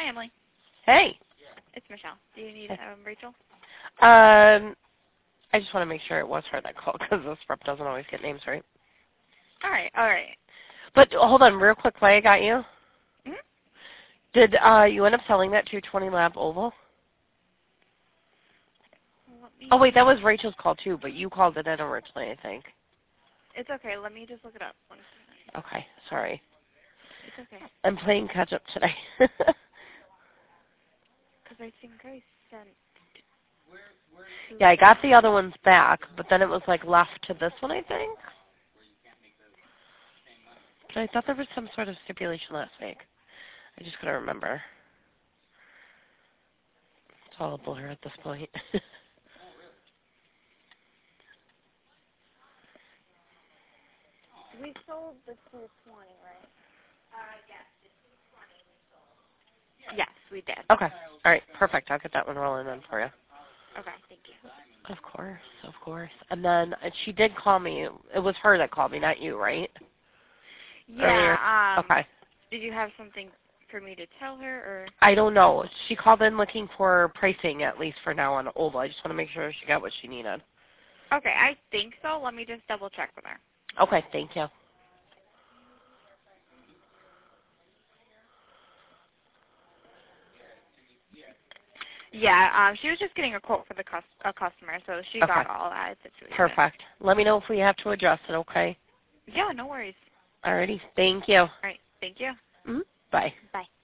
Hi, Emily. Hey. It's Michelle. Do you need Rachel? I just want to make sure it was her that called because this rep doesn't always get names right. All right. But hold on, real quick, while I got you. Mm-hmm. Did you end up selling that 220 lab oval? Oh, wait, that was Rachel's call, too, but you called it in originally, I think. It's okay. Let me just look it up. Okay, sorry. It's okay. I'm playing catch-up today. Because I think I sent... Yeah, I got the other ones back, but then it was, like, left to this one, I think. But I thought there was some sort of stipulation last week. I just couldn't remember. It's all a blur at this point. We sold the 220, right? Yes, the 220 we sold. Yes, we did. Okay. All right, perfect. I'll get that one rolling then for you. Okay, thank you. Of course. And then she did call me. It was her that called me, not you, right? Yeah. Okay. Did you have something for me to tell her, or? I don't know. She called in looking for pricing, at least for now, on Oval. I just want to make sure she got what she needed. Okay, I think so. Let me just double check with her. Okay, thank you. Yeah, she was just getting a quote for the customer, so she got all that situated. Perfect. Let me know if we have to adjust it, okay? Yeah, no worries. Alrighty, thank you. All right, thank you. Mm-hmm. Bye. Bye.